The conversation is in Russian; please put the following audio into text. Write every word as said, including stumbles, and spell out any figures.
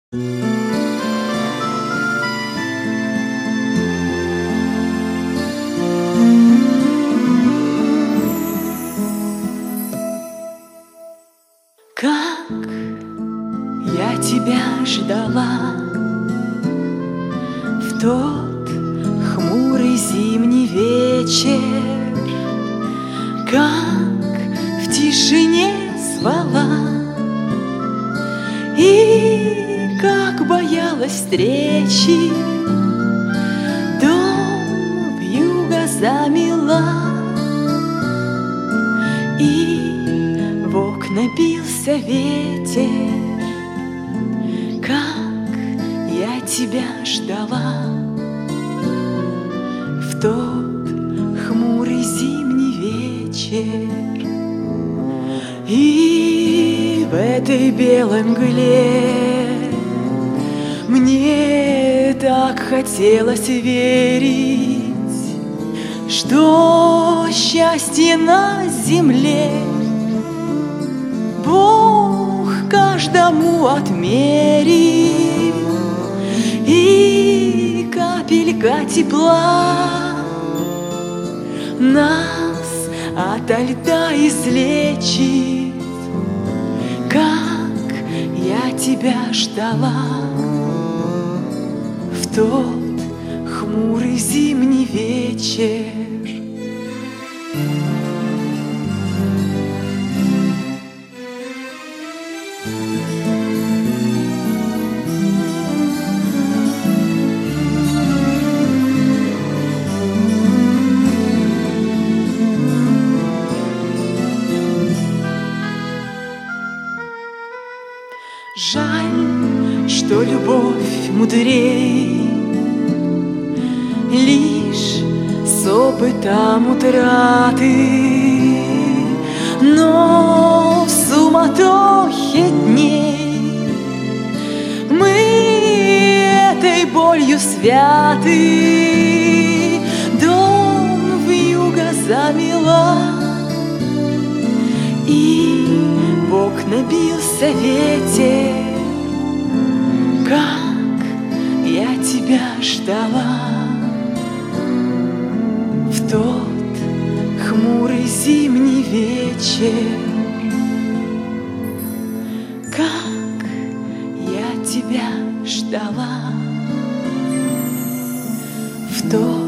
Как я тебя ждала в тот хмурый зимний вечер, как в тишине звала и как боялась встречи. Дом вьюга замела, и в окна бился ветер. Как я тебя ждала в тот хмурый зимний вечер. И в этой белой мгле мне так хотелось верить, что счастье на земле Бог каждому отмерит, и капелька тепла нас ото льда излечит. Как я тебя ждала в тот хмурый зимний вечер. Жаль, что любовь мудрей лишь с опытом утраты, но в суматохе дней мы этой болью святы. Дом вьюга замела, и в окна бился ветер. Как я тебя ждала в тот хмурый зимний вечер. Как я тебя ждала в тот